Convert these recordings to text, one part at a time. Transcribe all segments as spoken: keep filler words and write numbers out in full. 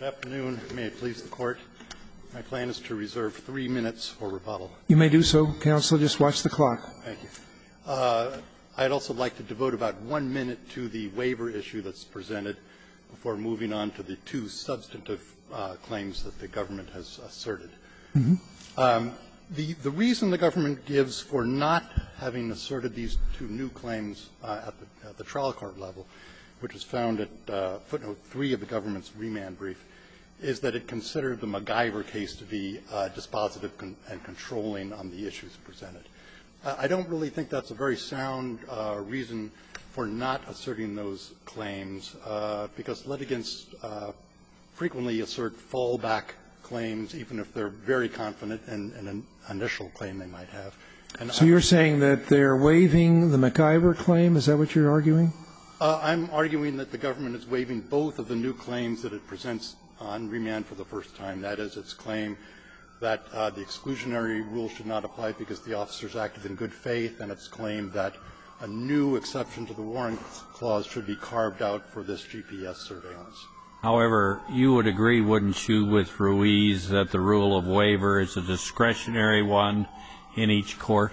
Good afternoon. May it please the Court. My plan is to reserve three minutes for rebuttal. You may do so, counsel. Just watch the clock. Thank you. Uh, I'd also like to devote about one minute to the waiver issue that's presented before moving on to the two substantive uh, claims that the government has asserted. Mm-hmm. Um, the, the reason the government gives for not having asserted these two new claims uh, at, the, at the trial court level, which is found at uh, footnote three of the government's remand brief, is that it considered the MacGyver case to be uh, dispositive con- and controlling on the issues presented. Uh, I don't really think that's a very sound uh, reason for not asserting those claims, uh, because litigants uh, frequently assert fallback claims, even if they're very confident in, in an initial claim they might have. And so I, you're saying that they're waiving the MacGyver claim? Is that what you're arguing? Uh, I'm arguing that the government is waiving both of the new claims that it presents on remand for the first time. That is, its claim that uh, the exclusionary rule should not apply because the officers acted in good faith, and its claim that a new exception to the warrant clause should be carved out for this G P S surveillance. However, you would agree, wouldn't you, with Ruiz that the rule of waiver is a discretionary one in each court?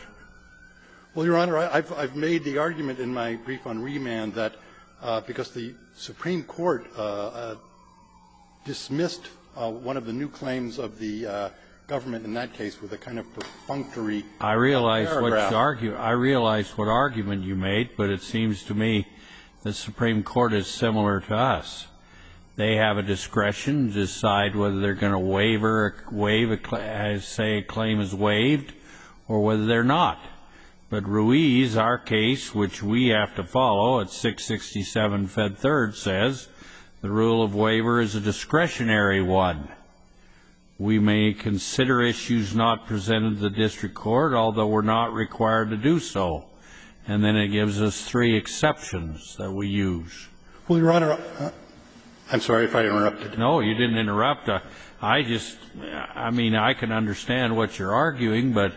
Well, Your Honor, I've, I've made the argument in my brief on remand that uh, because the Supreme Court uh, uh, dismissed uh, one of the new claims of the uh, government in that case with a kind of perfunctory I realize paragraph. what you argue. I realize what argument you made, but it seems to me the Supreme Court is similar to us. They have a discretion to decide whether they're going to waiver, waive a, say a claim is waived, or whether they're not. But Ruiz, our case, which we have to follow at six sixty-seven Fed Third, says the rule of waiver is a discretionary one. We may consider issues not presented to the district court, although we're not required to do so. And then it gives us three exceptions that we use. Well, Your Honor, uh, I'm sorry if I interrupted. No, you didn't interrupt. Uh, I just, I mean, I can understand what you're arguing, but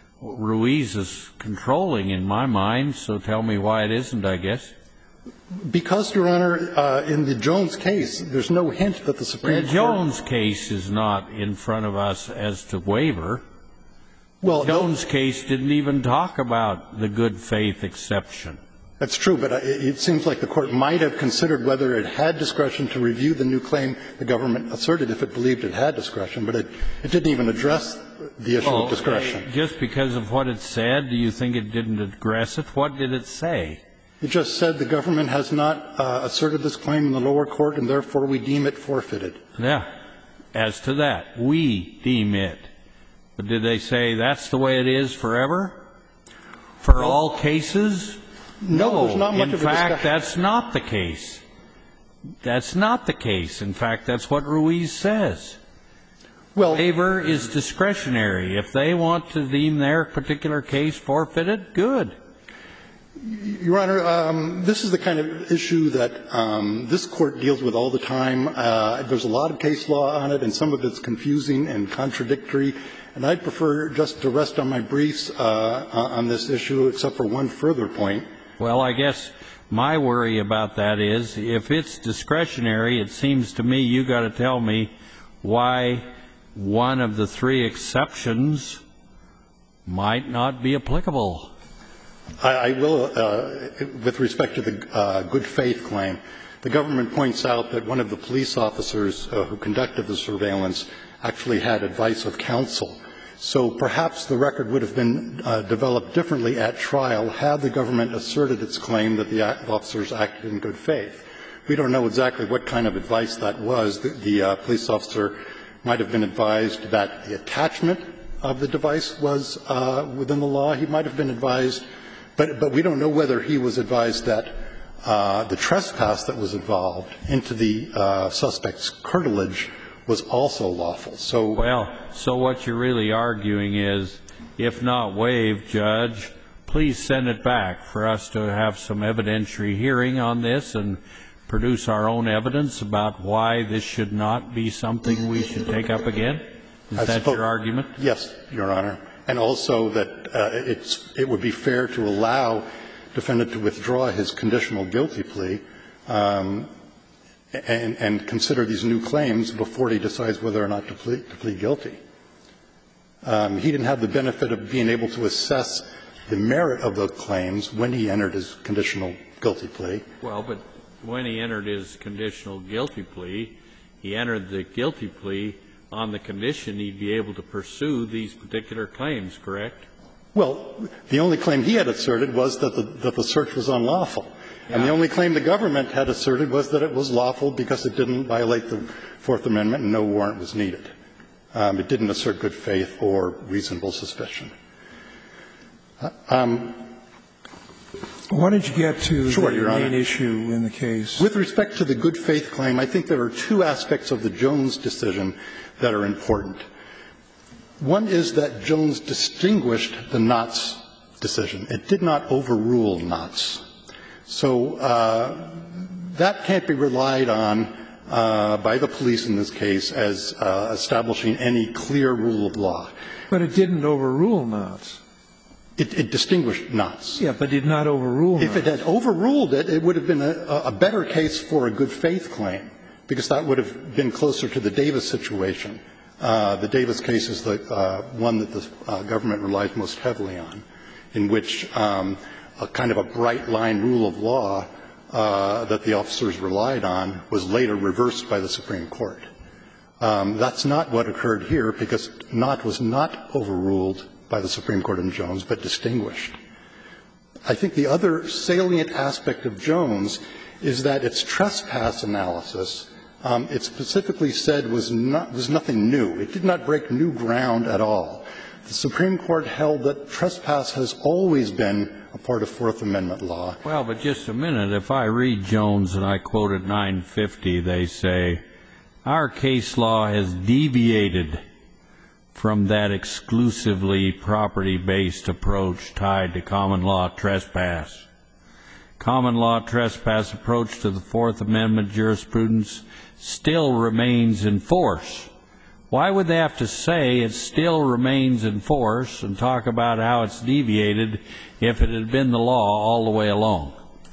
Ruiz is controlling in my mind, so tell me why it isn't, I guess. Because, Your Honor, uh, in the Jones case, there's no hint that the Supreme Court... The Jones case is not in front of us as to waiver. Well, the Jones no, case didn't even talk about the good faith exception. That's true, but it seems like the Court might have considered whether it had discretion to review the new claim the government asserted if it believed it had discretion, but it, it didn't even address the issue well, of discretion. Uh, just because of what it said, do you think it didn't address it? What did it say? It just said the government has not uh, asserted this claim in the lower court, and therefore we deem it forfeited. Yeah. As to that, we deem it. But did they say that's the way it is forever? For well, all cases? No, no. There's not much in of a fact, discussion. that's not the case. That's not the case. In fact, that's what Ruiz says. Well, waiver is discretionary. If they want to deem their particular case forfeited, good. Your Honor, um, this is the kind of issue that um, this Court deals with all the time. Uh, there's a lot of case law on it, and some of it's confusing and contradictory. And I'd prefer just to rest on my briefs uh, on this issue, except for one further point. Well, I guess my worry about that is if it's discretionary, it seems to me you got to tell me why one of the three exceptions might not be applicable. I, I will, uh, with respect to the uh, good faith claim, the government points out that one of the police officers uh, who conducted the surveillance actually had advice of counsel. So perhaps the record would have been uh, developed differently at trial had the government asserted its claim that the officers acted in good faith. We don't know exactly what kind of advice that was. The, the uh, police officer might have been advised that the attachment of the device was uh, within the law. He might have been advised, but, but we don't know whether he was advised that uh, the trespass that was involved into the uh, suspect's curtilage was also lawful. So, well, so what you're really arguing is, if not waived, Judge, please send it back for us to have some evidentiary hearing on this and produce our own evidence about why this should not be something we should take up again? Is I that suppose, your argument? Yes, Your Honor. And also that uh, it's, it would be fair to allow defendant to withdraw his conditional guilty plea um, and, and consider these new claims before he decides whether or not to plead, to plead guilty. Um, he didn't have the benefit of being able to assess the merit of the claims when he entered his conditional guilty plea. Well, but when he entered his conditional guilty plea, he entered the guilty plea on the condition he'd be able to pursue these particular claims, correct? Well, the only claim he had asserted was that the, that the search was unlawful. Yeah. And the only claim the government had asserted was that it was lawful because it didn't violate the Fourth Amendment and no warrant was needed. Um, it didn't assert good faith or reasonable suspicion. Um, Why don't you get to sure, the Your main Honor. issue in the case? With respect to the good faith claim, I think there are two aspects of the Jones decision that are important. One is that Jones distinguished the Knotts decision. It did not overrule Knotts. So uh, that can't be relied on uh, by the police in this case as uh, establishing any clear rule of law. But it didn't overrule Knotts. It, it distinguished Knotts. Yeah, but did not overrule Knotts. If it had overruled it, it would have been a, a better case for a good faith claim, because that would have been closer to the Davis situation. Uh, the Davis case is the uh, one that the uh, government relies most heavily on, in which um, a kind of a bright-line rule of law uh, that the officers relied on was later reversed by the Supreme Court. Um, that's not what occurred here, because Knott was not overruled by the Supreme Court in Jones, but distinguished. I think the other salient aspect of Jones is that its trespass analysis, um, it specifically said was not was nothing new. It did not break new ground at all. The Supreme Court held that trespass has always been a part of Fourth Amendment law. Well, but just a minute. If I read Jones and I quote at nine fifty, they say, our case law has deviated from that exclusively property-based approach tied to common law trespass. Common law trespass approach to the Fourth Amendment jurisprudence still remains in force. Why would they have to say it still remains in force and talk about how it's deviated if it had been the law all the way along?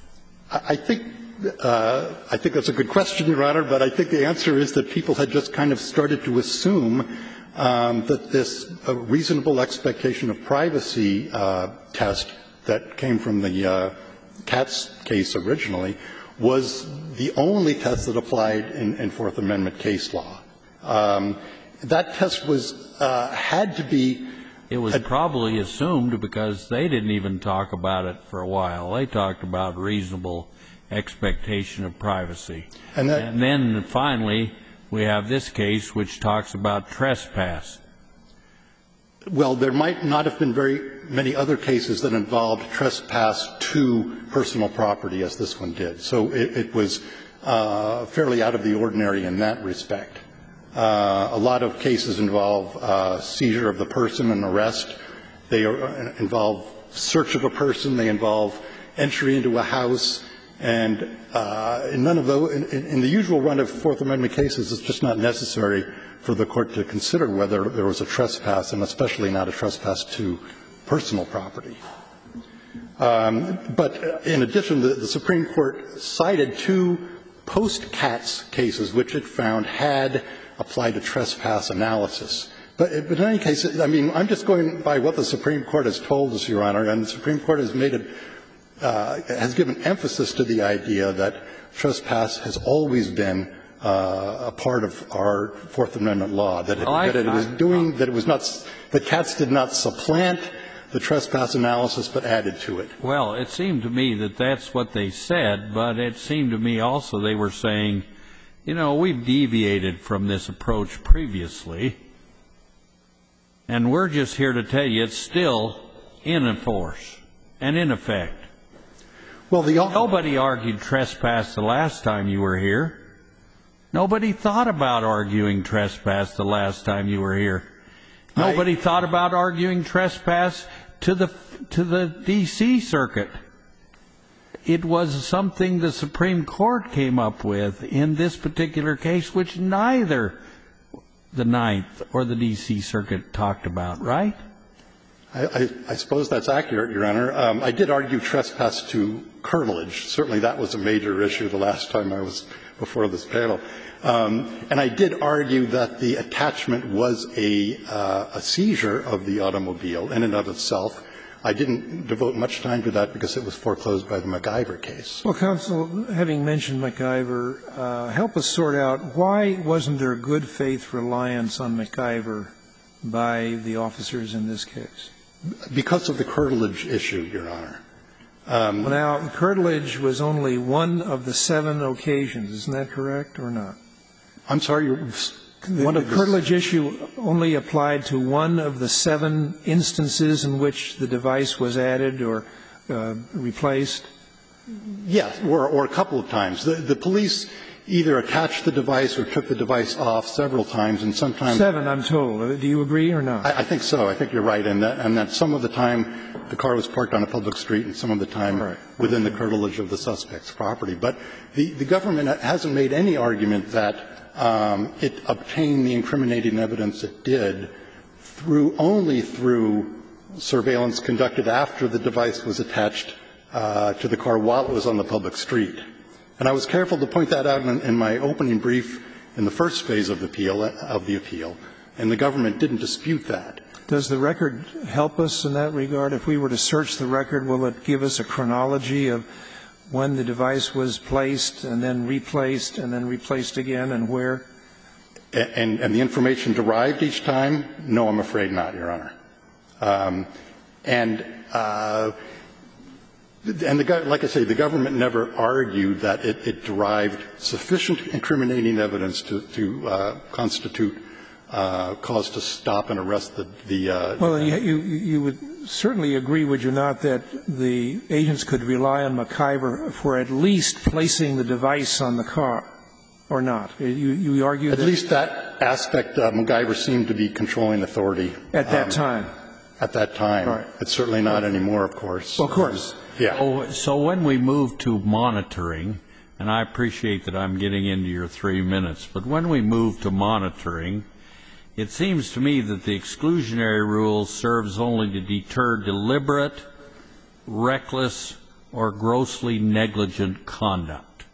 I think uh, I think that's a good question, Your Honor, but I think the answer is that people had just kind of started to assume Um, that this uh, reasonable expectation of privacy uh, test that came from the uh, Katz case originally was the only test that applied in, in Fourth Amendment case law. Um, that test was uh, had to be. It was probably assumed because they didn't even talk about it for a while. They talked about reasonable expectation of privacy, And, that, and then finally, we have this case which talks about trespass. Well, there might not have been very many other cases that involved trespass to personal property as this one did. So it, it was uh, fairly out of the ordinary in that respect. Uh, a lot of cases involve uh, seizure of the person and arrest. They are, uh, involve search of a person. They involve entry into a house. And uh, in none of those, in, in the usual run of Fourth Amendment cases, it's just not necessary for the court to consider whether there was a trespass, and especially not a trespass to personal property. Um, but in addition, the, the Supreme Court cited two post-Katz cases which it found had applied a trespass analysis. But, but in any case, I mean, I'm just going by what the Supreme Court has told us, Your Honor, and the Supreme Court has made it Uh, has given emphasis to the idea that trespass has always been uh, a part of our Fourth Amendment law, that it, well, I, that it was I, doing, that it was not, that Katz did not supplant the trespass analysis but added to it. Well, it seemed to me that that's what they said, but it seemed to me also they were saying, you know, we've deviated from this approach previously, and we're just here to tell you it's still in force and in effect. Well, the Nobody argued trespass the last time you were here. Nobody thought about arguing trespass the last time you were here. Nobody I, thought about arguing trespass to the to the D C Circuit. It was something the Supreme Court came up with in this particular case, which neither the Ninth or the D C Circuit talked about, right? I, I, I suppose that's accurate, Your Honor. Um, I did argue trespass to curtilage. Certainly that was a major issue the last time I was before this panel. Um, and I did argue that the attachment was a, uh, a seizure of the automobile in and of itself. I didn't devote much time to that because it was foreclosed by the MacIver case. Well, counsel, having mentioned MacIver, uh, help us sort out why wasn't there good faith reliance on MacIver by the officers in this case? Because of the curtilage issue, Your Honor. Um, well, now, curtilage was only one of the seven occasions. Isn't that correct or not? I'm sorry, you're The, one the of the curtilage issue only applied to one of the seven instances in which the device was added or uh, replaced? Yes, or, or a couple of times. The, the police either attached the device or took the device off several times, and sometimes seven, I'm told. Do you agree or not? I, I think so. I think you're right, and that, and that some of the time the car was parked on a public street, and some of the time right. within the curtilage of the suspect's property. But the, the government hasn't made any argument that um, it obtained the incriminating evidence it did through only through surveillance conducted after the device was attached uh, to the car while it was on the public street. And I was careful to point that out in, in my opening brief in the first phase of the appeal, of the appeal, and the government didn't dispute that. Does the record help us in that regard? If we were to search the record, will it give us a chronology of when the device was placed and then replaced and then replaced again and where? And, and the information derived each time? No, I'm afraid not, Your Honor. Um, and uh, and the, like I say, the government never argued that it, it derived sufficient incriminating evidence to, to uh, constitute uh, cause to stop and arrest the. the uh, well, you, you, you would certainly agree, would you not, that the agents could rely on MacIver for at least placing the device on the car, or not? You, you argue at that least that aspect, uh, MacIver seemed to be controlling authority at that um, time. At that time, right. It's certainly not anymore, of course. Well, of course. Um, yeah. So, so when we move to monitoring, and I appreciate that I'm getting into your three minutes, but when we move to monitoring, it seems to me that the exclusionary rule serves only to deter deliberate, reckless, or grossly negligent conduct.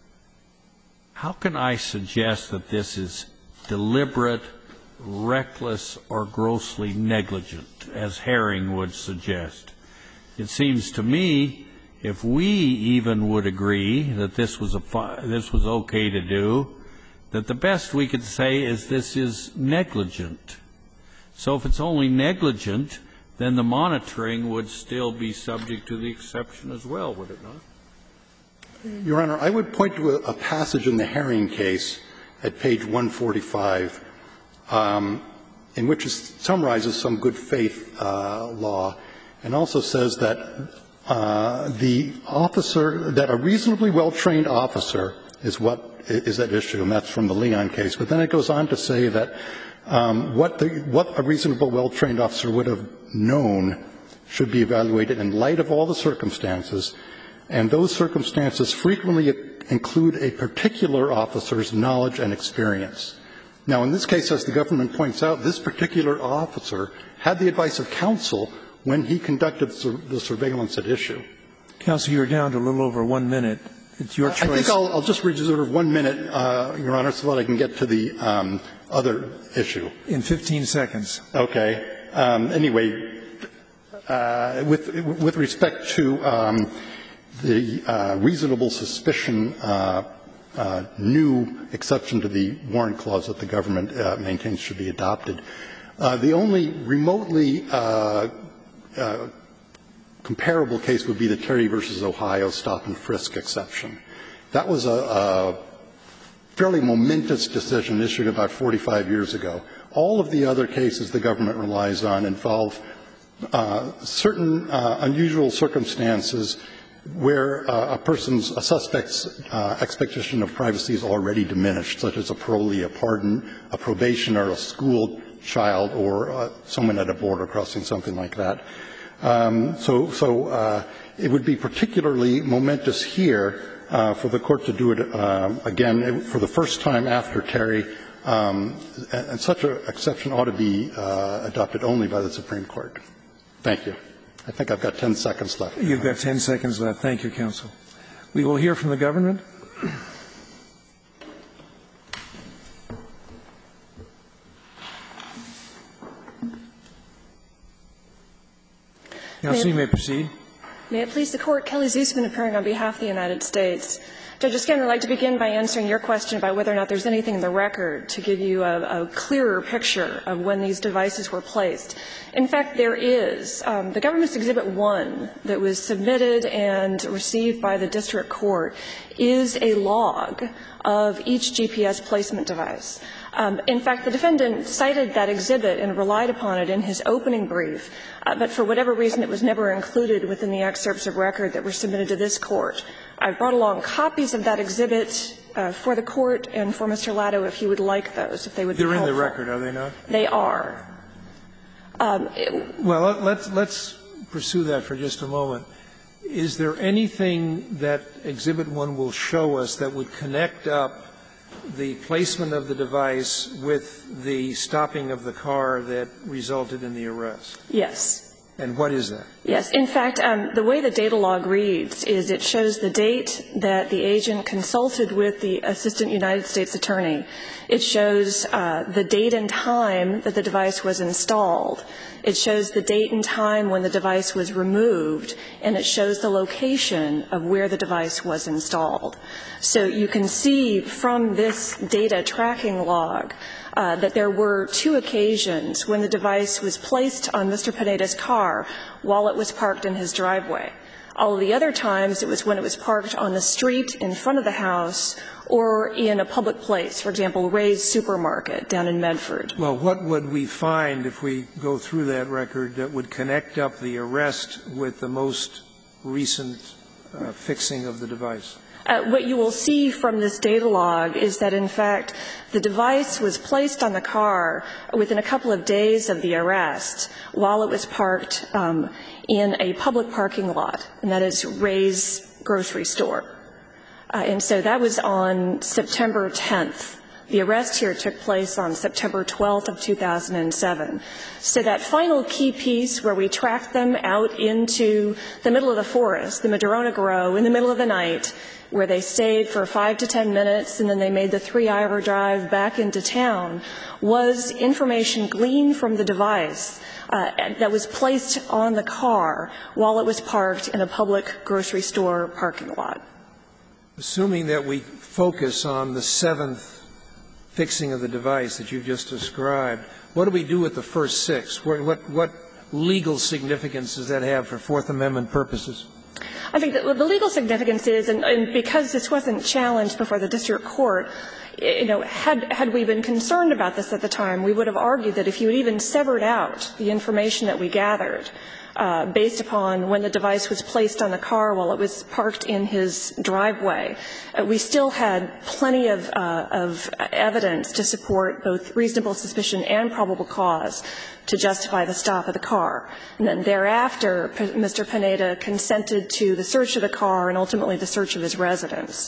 How can I suggest that this is deliberate, reckless, or grossly negligent, as Herring would suggest? It seems to me, if we even would agree that this was a this was okay to do, that the best we could say is this is negligent. So if it's only negligent, then the monitoring would still be subject to the exception as well, would it not? Your Honor, I would point to a, a passage in the Herring case at page one forty-five, um, in which it summarizes some good faith uh, law, and also says that uh, the officer, that a reasonably well-trained officer is what is at issue, and that's from the Leon case. But then it goes on to say that um, what, the, what a reasonable, well-trained officer would have known should be evaluated in light of all the circumstances, and those circumstances frequently include a particular officer's knowledge and experience. Now, in this case, as the government points out, this particular officer had the advice of counsel when he conducted the surveillance at issue. Counsel, you're down to a little over one minute. It's your choice. I think I'll, I'll just reserve one minute, uh, Your Honor, so that I can get to the um, other issue. In fifteen seconds. Okay. Um, anyway, uh, with, with respect to um, the uh, reasonable suspicion uh, uh, new exception to the warrant clause that the government uh, maintains should be adopted, uh, the only remotely uh, uh, comparable case would be the Terry versus Ohio stop and frisk exception. That was a, a fairly momentous decision issued about forty-five years ago. All of the other cases the government relies on involve uh, certain uh, unusual circumstances where uh, a person's, a suspect's uh, expectation of privacy is already diminished, such as a parolee, a pardon, a probation, or a school child, or uh, someone at a border crossing, something like that. Um, so so uh, it would be particularly momentous here uh, for the court to do it uh, again for the first time after Terry, um, and, and such an exception ought to be uh, adopted only by the Supreme Court. Thank you. I think I've got ten seconds left. You've got ten seconds left. Thank you, counsel. We will hear from the government. Counsel, you may proceed. May it please the Court, Kelly Zusman appearing on behalf of the United States. Judge O'Scanlan, I'd like to begin by answering your question about whether or not there's anything in the record to give you a, a clearer picture of when these devices were placed. In fact, there is. Um, the Government's Exhibit one that was submitted and received by the district court is a log of each G P S placement device. Um, in fact, the defendant cited that exhibit and relied upon it in his opening brief, uh, but for whatever reason it was never included within the excerpts of record that were submitted to this Court. I've brought along copies of that exhibit uh, for the Court and for Mister Latto if he would like those, if they would be helpful. They're in the record, are they not? They are. Um, it, well, let's, let's pursue that for just a moment. Is there anything that Exhibit one will show us that would connect up the placement of the device with the stopping of the car that resulted in the arrest? Yes. And what is that? Yes. In fact, um, the way the data log reads is it shows the date that the agent consulted with the Assistant United States Attorney. It shows uh, the date and time that the device was installed. It shows the date and time when the device was removed, and it shows the location of where the device was installed. So you can see from this data tracking log uh, that there were two occasions when the device was placed on Mister Pineda's car while it was parked in his driveway. All of the other times, it was when it was parked on the street in front of the house or in a public place, for example, Ray's Supermarket down in Medford. Well, what would we find if we go through that record that would connect up the arrest with the most recent uh, fixing of the device? Uh, what you will see from this data log is that, in fact, the device was placed on the car within a couple of days of the arrest while it was parked um, in a public parking lot, and that is Ray's grocery store. Uh, and so that was on September tenth. The arrest here took place on September twelfth of two thousand seven. So that final key piece where we tracked them out into the middle of the forest, the Madrona Grove, in the middle of the night, where they stayed for five to ten minutes and then they made the three-hour drive back into town, was information gleaned from the device uh, that was placed on the car while it was parked in a public grocery store parking lot. Assuming that we focus on the seventh fixing of the device that you've just described, what do we do with the first six? What, what, what legal significance does that have for Fourth Amendment purposes? I think that the legal significance is, and, and because this wasn't challenged before the district court, you know, had, had we been concerned about this at the time, we would have argued that if you had even severed out the information that we gathered uh, based upon when the device was placed on the car while it was parked in his driveway, uh, we still had plenty of, uh, of evidence to support both reasonable suspicion and probable cause to justify the stop of the car. And then thereafter, Mister Pineda consented to the search of the car and ultimately the search of his residence.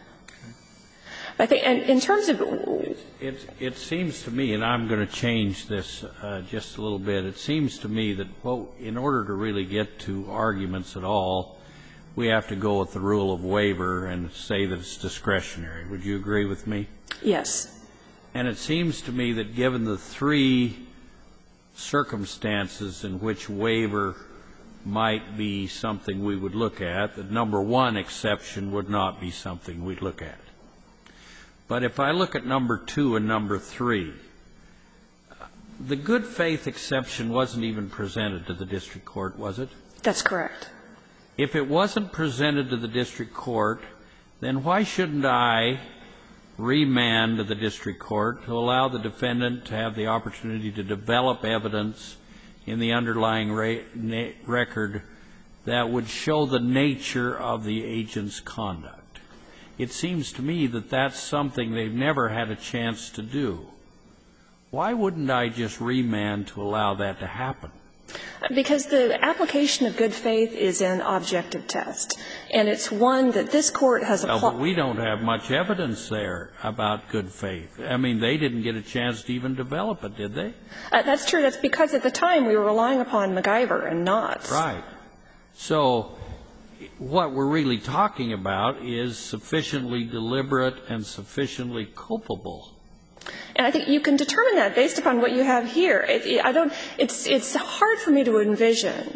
I think, and in terms of it, it, it seems to me, and I'm going to change this uh, just a little bit. It seems to me that, well, in order to really get to arguments at all, we have to go with the rule of waiver and say that it's discretionary. Would you agree with me? Yes. And it seems to me that given the three circumstances in which waiver might be something we would look at, that number one exception would not be something we'd look at. But if I look at number two and number three, the good faith exception wasn't even presented to the district court, was it? That's correct. If it wasn't presented to the district court, then why shouldn't I remand to the district court to allow the defendant to have the opportunity to develop evidence in the underlying record that would show the nature of the agent's conduct? It seems to me that that's something they've never had a chance to do. Why wouldn't I just remand to allow that to happen? Because the application of good faith is an objective test, and it's one that this Court has applied. Well, but we don't have much evidence there about good faith. I mean, they didn't get a chance to even develop it, did they? Uh, that's true. That's because at the time we were relying upon MacGyver and Knotts. Right. So what we're really talking about is sufficiently deliberate and sufficiently culpable. And I think you can determine that based upon what you have here. It, it, I don't, it's, it's hard for me to envision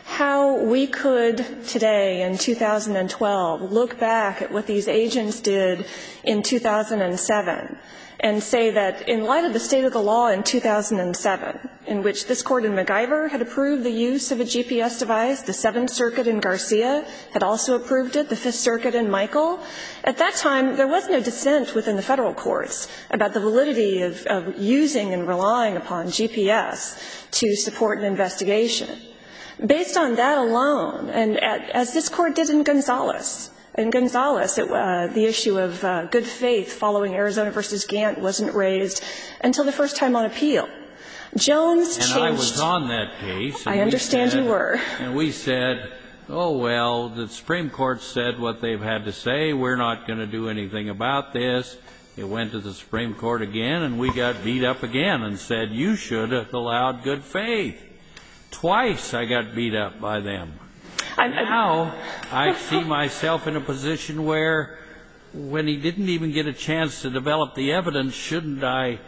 how we could today in two thousand twelve look back at what these agents did in two thousand seven and say that in light of the state of the law in two thousand seven, in which this court in MacGyver had approved the use of a G P S device, the Seventh Circuit in Garcia had also approved it, the Fifth Circuit in Michael, at that time there was no dissent within the federal courts about the validity of, of using and relying upon G P S to support an investigation. Based on that alone, and at, as this court did in Gonzales, in Gonzales, it, uh, the issue of uh, good faith following Arizona versus Gant wasn't raised until the first time on appeal. Jones and changed. And I was on that case. I understand said, you were. And we said, oh, well, the Supreme Court said what they've had to say. We're not going to do anything about this. It went to the Supreme Court again, and we got beat up again and said, you should have allowed good faith. Twice I got beat up by them. I'm, now I see myself in a position where when he didn't even get a chance to develop the evidence, shouldn't I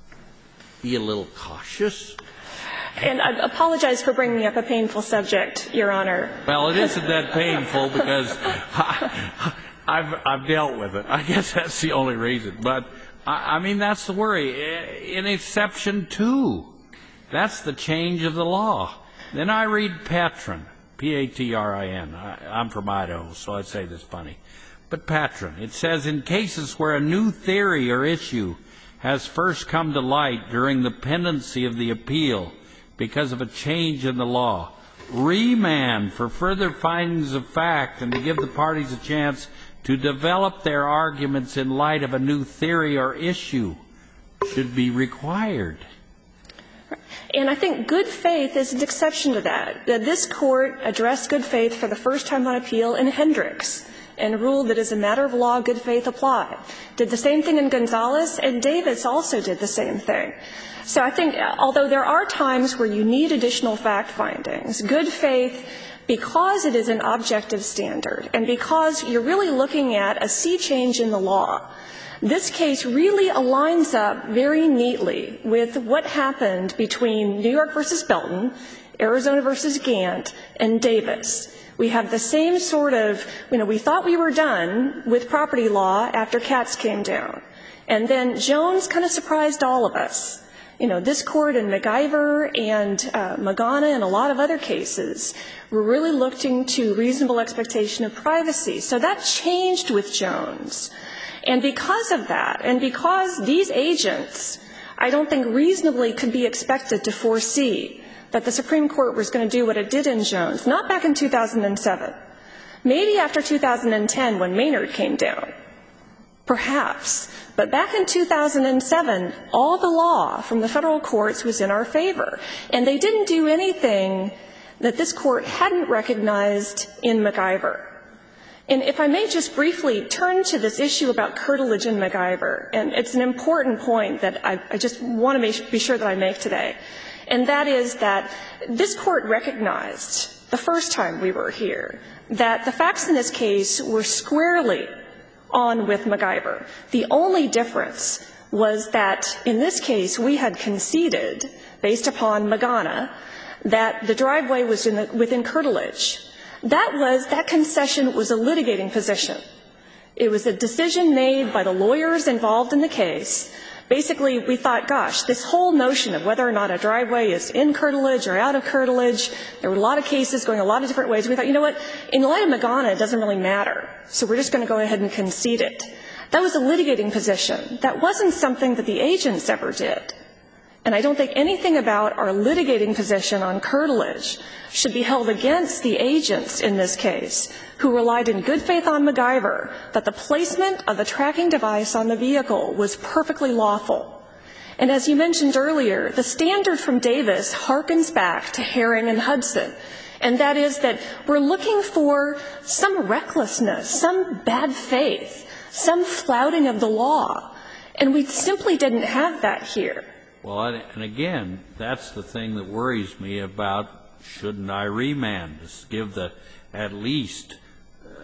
be a little cautious? And I apologize for bringing up a painful subject, Your Honor. Well, it isn't that painful because I, I've, I've dealt with it. I guess that's the only reason. But, I, I mean, that's the worry. In exception two, that's the change of the law. Then I read Patron. P A T R I N. I'm from Idaho, so I'd say this funny. But Patron, it says, in cases where a new theory or issue has first come to light during the pendency of the appeal because of a change in the law, remand for further findings of fact and to give the parties a chance to develop their arguments in light of a new theory or issue should be required. And I think good faith is an exception to that. This Court addressed good faith for the first time on appeal in Hendricks and ruled that as a matter of law, good faith applied. Did the same thing in Gonzales, and Davis also did the same thing. So I think although there are times where you need additional fact findings, good faith, because it is an objective standard and because you're really looking at a sea change in the law, this case really aligns up very neatly with what happened between New York versus Belton, Arizona versus Gant, and Davis. We have the same sort of, you know, we thought we were done with property law after Katz came down. And then Jones kind of surprised all of us. You know, this Court in MacGyver and uh, Magana and a lot of other cases were really looking to reasonable expectation of privacy. So that changed with Jones. And because of that, and because these agents, I don't think reasonably could be expected to foresee that the Supreme Court was going to do what it did in Jones, not back in two thousand seven, maybe after two thousand ten when Maynard came down, perhaps. But back in two thousand seven, all the law from the federal courts was in our favor. And they didn't do anything that this Court hadn't recognized in MacGyver. And if I may just briefly turn to this issue about curtilage in MacGyver, and it's an important point that I, I just want to make, be sure that I make today, and that is that this Court recognized the first time we were here that the facts in this case were squarely on with MacGyver. The only difference was that in this case we had conceded, based upon Magana, that the driveway was in the, within curtilage. That was, that concession was a litigating position. It was a decision made by the lawyers involved in the case. Basically, we thought, gosh, this whole notion of whether or not a driveway is in curtilage or out of curtilage, there were a lot of cases going a lot of different ways. We thought, you know what, in light of Magana, it doesn't really matter, so we're just going to go ahead and concede it. That was a litigating position. That wasn't something that the agents ever did. And I don't think anything about our litigating position on curtilage should be held against the agents in this case who relied in good faith on MacGyver that the placement of the tracking device on the vehicle was perfectly lawful. And as you mentioned earlier, the standard from Davis harkens back to Herring and Hudson, and that is that we're looking for some recklessness, some bad faith, some flouting of the law, and we simply didn't have that here. Well, and again, that's the thing that worries me about shouldn't I remand, to give the, at least uh,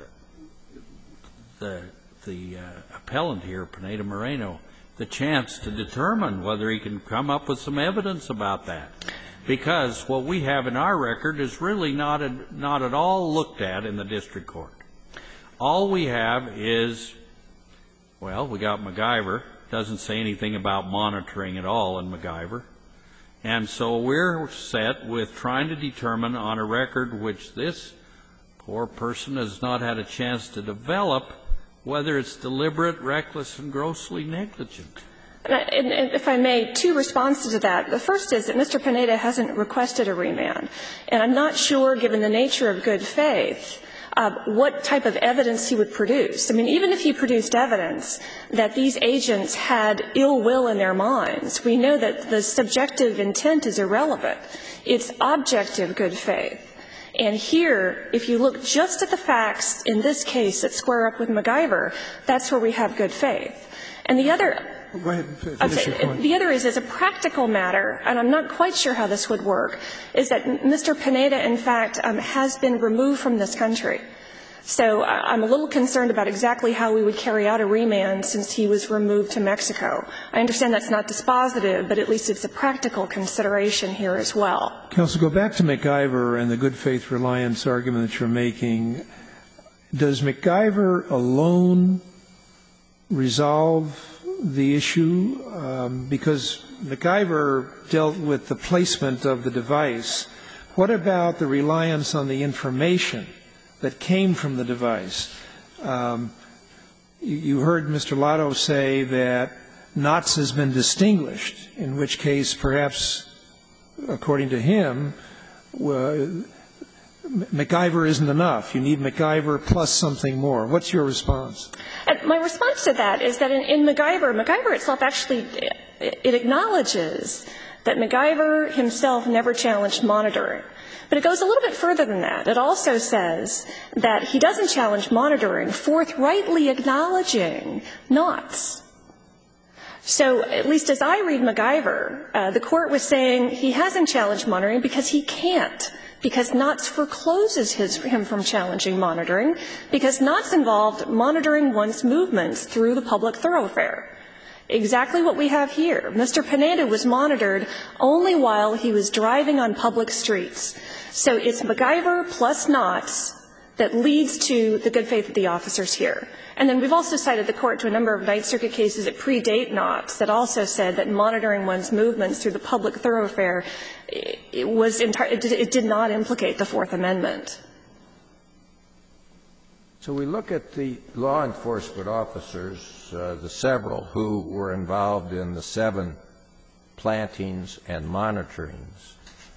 the, the uh, appellant here, Pineda Moreno, the chance to determine whether he can come up with some evidence about that. because what we have in our record is really not, a, not at all looked at in the district court. All we have is, well, we got MacGyver. Doesn't say anything about monitoring at all in MacGyver. And so we're set with trying to determine on a record which this poor person has not had a chance to develop whether it's deliberate, reckless, and grossly negligent. And if I may, two responses to that. The first is that Mister Pineda hasn't requested a remand. And I'm not sure, given the nature of good faith, Uh, what type of evidence he would produce. I mean, even if he produced evidence that these agents had ill will in their minds, we know that the subjective intent is irrelevant. It's objective good faith. And here, if you look just at the facts in this case that square up with MacGyver, that's where we have good faith. And the other Go ahead and finish your point. The other is, as a practical matter, and I'm not quite sure how this would work, is that Mister Pineda, in fact, um, has been removed from this country. So uh, I'm a little concerned about exactly how we would carry out a remand since he was removed to Mexico. I understand that's not dispositive, but at least it's a practical consideration here as well. Counsel, go back to MacGyver and the good faith reliance argument that you're making. Does MacGyver alone resolve the issue? Um, because MacGyver dealt with the placement of the device. What about the reliance on the information that came from the device? Um, you, you heard Mister Lotto say that Knotts has been distinguished, in which case perhaps, according to him, uh, MacGyver isn't enough. You need MacGyver plus something more. What's your response? And my response to that is that in, in MacGyver, MacGyver itself actually, it acknowledges that MacGyver himself never challenged monitoring. But it goes a little bit further than that. It also says that he doesn't challenge monitoring, forthrightly acknowledging Knotts. So at least as I read MacGyver, uh, the court was saying he hasn't challenged monitoring because he can't, because Knotts forecloses his, him from challenging monitoring, because Knotts involved monitoring one's movements through the public thoroughfare. Exactly what we have here. Mister Pineda was monitored only while he was driving on public streets. So it's MacGyver plus Knotts that leads to the good faith of the officers here. And then we've also cited the court to a number of Ninth Circuit cases that predate Knotts that also said that monitoring one's movements through the public thoroughfare, it, was enti- it did not implicate the Fourth Amendment. So we look at the law enforcement officers, uh, the several who were involved in the seven plantings and monitorings,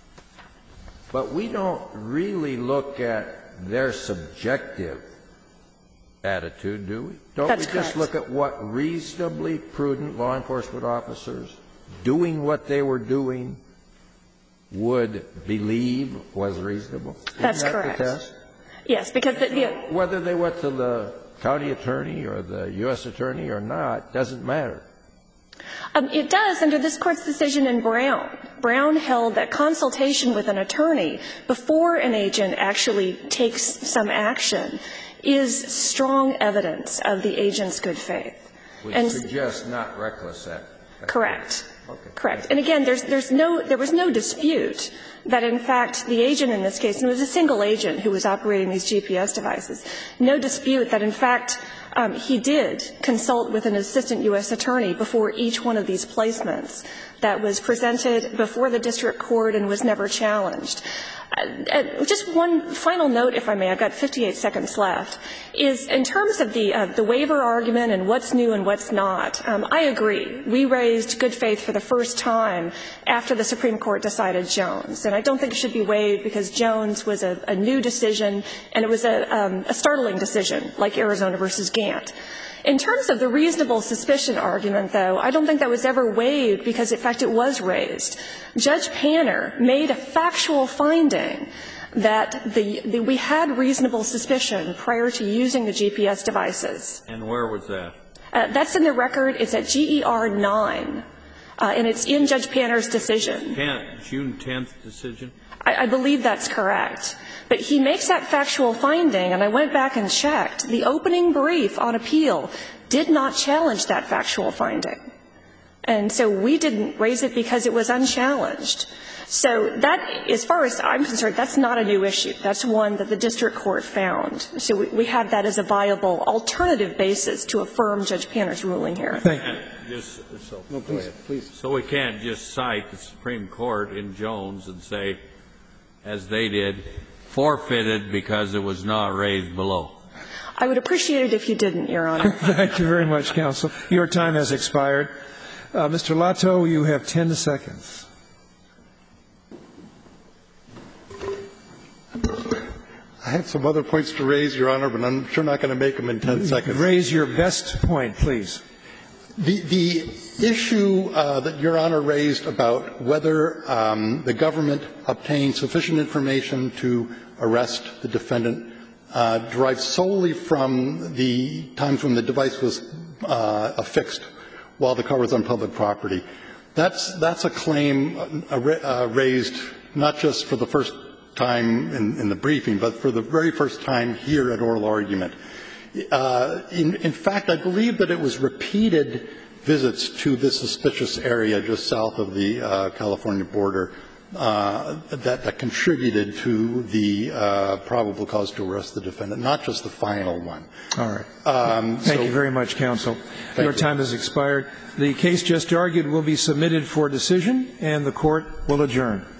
but we don't really look at their subjective attitude, do we? Don't That's we just correct. look at what reasonably prudent law enforcement officers doing what they were doing would believe was reasonable? That's Isn't that correct. the test? Yes, because the, the Whether they went to the county attorney or the U S attorney or not doesn't matter. Um, it does under this Court's decision in Brown. Brown held that consultation with an attorney before an agent actually takes some action is strong evidence of the agent's good faith. Which and suggests not reckless act. Correct. Okay. Correct. And again, there's, there's no, there was no dispute that, in fact, the agent in this case, and it was a single agent who was operating these G P S devices, no dispute that, in fact, um, he did consult with an assistant U S attorney before each one of these placements that was presented before the district court and was never challenged. Uh, just one final note, if I may, I've got fifty-eight seconds left, is in terms of the, uh, the waiver argument and what's new and what's not, um, I agree. We raised good faith for the first time after the Supreme Court decided Jones. And I don't think it should be waived because Jones was a, a new decision and it was a, um, a startling decision, like Arizona versus Gantt. In terms of the reasonable suspicion argument, though, I don't think that was ever waived because, in fact, it was raised. Judge Panner made a factual finding that the, the, we had reasonable suspicion prior to using the G P S devices. And where was that? Uh, that's in the record. It's at G E R nine, uh, and it's in Judge Panner's decision. Ten, June tenth decision? I, I believe that's correct. But he makes that factual finding, and I went back and checked. The opening brief on appeal did not challenge that factual finding. And so we didn't raise it because it was unchallenged. So that, as far as I'm concerned, that's not a new issue. That's one that the district court found. So we, we have that as a viable alternative basis to affirm Judge Panner's ruling here. Thank you. Just, so, No, please, please. so we can't just cite the Supreme Court in Jones and say, as they did, forfeited because it was not raised below. I would appreciate it if you didn't, Your Honor. Thank you very much, counsel. Your time has expired. Uh, Mister Lotto, you have ten seconds. I have some other points to raise, Your Honor, but I'm sure not going to make them in ten seconds. Raise your best point, please. The, the issue uh, that Your Honor raised about whether um, the government obtained sufficient information to arrest the defendant uh, derives solely from the times when the device was uh, affixed while the car was on public property. That's, that's a claim uh, uh, raised not just for the first time in, in the briefing, but for the very first time here at oral argument. Uh, in, in fact, I believe that it was repeated visits to this suspicious area just south of the uh, California border uh, that, that contributed to the uh, probable cause to arrest the defendant, not just the final one. All right. Um, Thank so, you very much, counsel. Your you. time has expired. The case just argued will be submitted for decision, and the court will adjourn.